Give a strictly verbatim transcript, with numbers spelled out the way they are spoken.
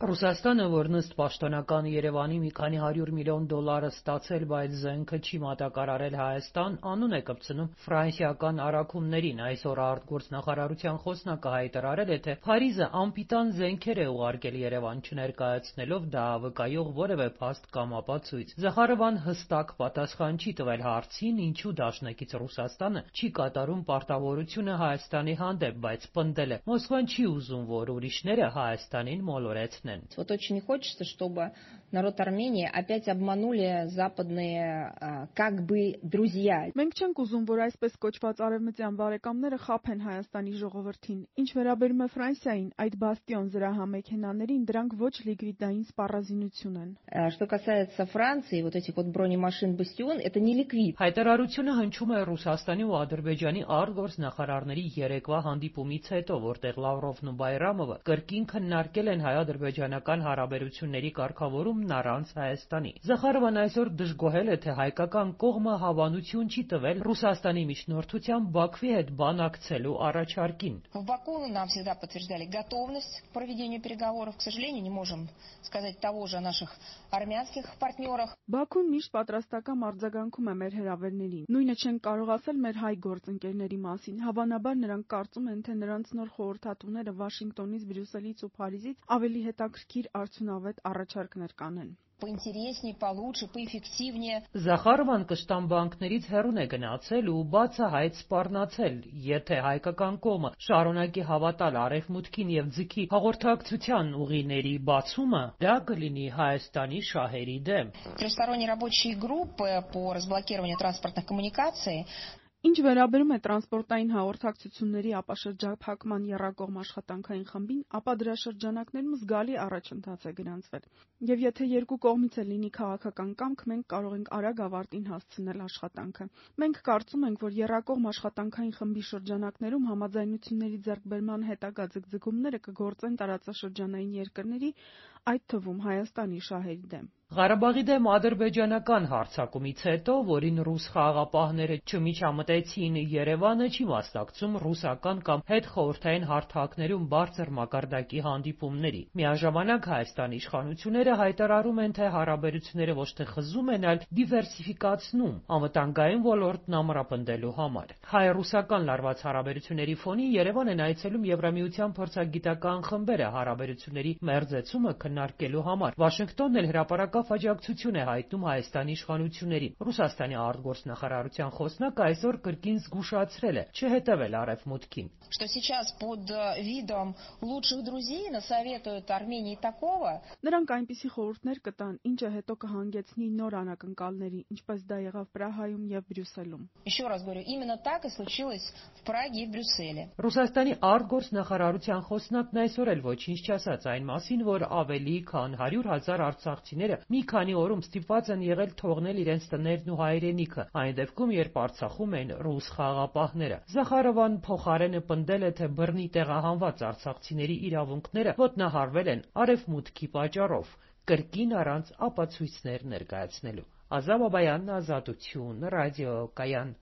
Ռուսաստանը, որն ըստ պաշտոնական Երևանի մի քանի հարյուր միլիոն դոլարը ստացել, բայց զենքը չի մատակարարել Հայաստան, անուն է կպցնում ֆրանսիական առաքումներին։ Այսօր արտգործնախարարության խոսնակը հայտարարել է, թե Փարիզը անպիտան զենքեր է ուղարկել Երևան, չներկայացնելով դա վկայող որևէ փաստ կամ ապացույց։ Զախարովան հստակ պատասխան չի տվել հարցին, ինչու դաշնակից Ռուսաստանը չի կատարում պարտավորությունը Հայաստանի հանդեպ, բայց պնդել է՝ Մոսկվան չի ուզում, որ ուրիշները Հայաստանին մոլորեցնեն։ Вот очень не хочется, чтобы народ Армении опять обманули западные как бы друзья. Մենք չենք ուզում, որ այսպես կոչված արևմտյան բարեկամները խաբեն Հայաստանի ժողովրդին։ Ինչ վերաբերում է Ֆրանսիային, այդ բաստիոն զրահամեքենաներին, դրանք ոչ լիկվիդային սպառազինություն են։ Что касается Франции, вот этих вот бронемашин «Бастион», это не ликвид. Հայտարարությունը հնչում է Ռուսաստանի ու Ադրբեջանի արտգործնախարարների երեկվա հանդիպումից հետո, որտեղ Լավրովն ու Բայրամովը կրկին քննարկել են հայ-ադրբեջանական հարաբերությունների կարգավորումն առանց Հայաստանի։ Զախարովան այսօր դժգոհել է, թե հայկական կողմը հավանություն չի տվել Ռուսաստանի միջնորդությամբ Բաքվի հետ բանակցելու առաջարկին։ В Баку нам всегда подтверждали готовность к проведению переговоров. К сожалению, не можем сказать того же о наших армянских партнерах. Բաքուն միշտ պատրաստական արձագանքում է մեր հրավերներին։ Նույնը չենք կարող ասել մեր հայ գործընկերների մասին։ Հավանաբար նրանք կարծում են, թե նրանց նոր խորհրդատուները Վաշինգտոնից, Բրյուսելից ու Փարիզից ավելի հետաքրքիր արդյունավետ առաջարկներ կանեն։ Поинтереснее, получше, поэффективнее. Զախարովան կշտամբանքներից հեռուն է գնացել ու բացահայտ սպառնացել, եթե հայկական կողմը շարունակի հավատալ արևմուտքին եւ ձգի հաղորդակցության ուղիների բացումը, դա կլինի Հայաստանի շահերի դեմ։ Трехсторонние рабочие группы по разблокированию транспортных коммуникаций. Ինչ վերաբերում է տրանսպորտային հաղորդակցությունների ապաշրջափակման եռակողմ աշխատանքային խմբին, ապա դրա շրջանակներում զգալի առաջընթաց է գրանցվել։ Եվ եթե երկու կողմից է լինի քաղաքական կամք, մենք կարող ենք արագ ավարտին հասցնել աշխատանքը։ Մենք կարծում ենք, որ եռակողմ աշխատանքային խմբի շրջանակներում համաձայնությունների ձեռքբերման հետագա ձգձգումները կգործեն տարածաշրջանային երկրների, այդ թվում Հայաստանի շահերի դեմ։ Ղարաբաղի դեմ ադրբեջանական հարձակումից հետո, որին ռուս խաղաղապահները չմիջամտեցին, Երևանը չի մասնակցում ռուսական կամ հետխորհրդային հարթակներում բարձր մակարդակի հանդիպումների։ Միաժամանակ Հայաստանի իշխանությունները հայտարարում են, թե հարաբերությունները ոչ թե խզում են, այլ դիվերսիֆիկացնում անվտանգային ոլորտն ամրապնդելու համար։ Հայ-ռուսական լարված հարաբերությունների ֆոնին Երևան են այցելում Եվրամիության փորձագիտական խմբերը հարաբերությունների մերձեցումը քննարկելու համար։ Վաշինգտոնն էլ հրապարակավ աջակցություն է հայտնում Հայաստանի իշխանություններին։ Ռուսաստանի արտգործնախարարության խոսնակը այսօր կրկին զգուշացրել է չհետևել արևմուտքին։ Что сейчас под видом лучших друзей насоветуют Армении такого. Նրանք այնպիսի խորհուրդներ կտան, ինչը հետո կհանգեցնի նոր անակնկալների, ինչպես դա եղավ Պրահայում եւ Բրյուսելում։ Еще раз говорю, именно так и случилось в Праге и в Брюсселе. Ռուսաստանի արտգործնախարարության խոսնակն այսօր էլ ոչինչ չասաց այն մասին, որ ավելի քան հարյուր հազար արցախցիները մի քանի օրում ստիպված են եղել թողնել իրենց տներն ու հայրենիքը, այն դեպքում, երբ Արցախում են ռուս խաղաղապահները։ Զախարովան փոխարենը պնդել է, թե բռնի տեղահանված արցախցիների իրավունքները ոտնահարվել են արևմուտքի պատճառով, կրկին առանց ապացույցներ ներկայացնելու։ Ազատ Բաբայան, Ազատություն, ռադիո Կայան։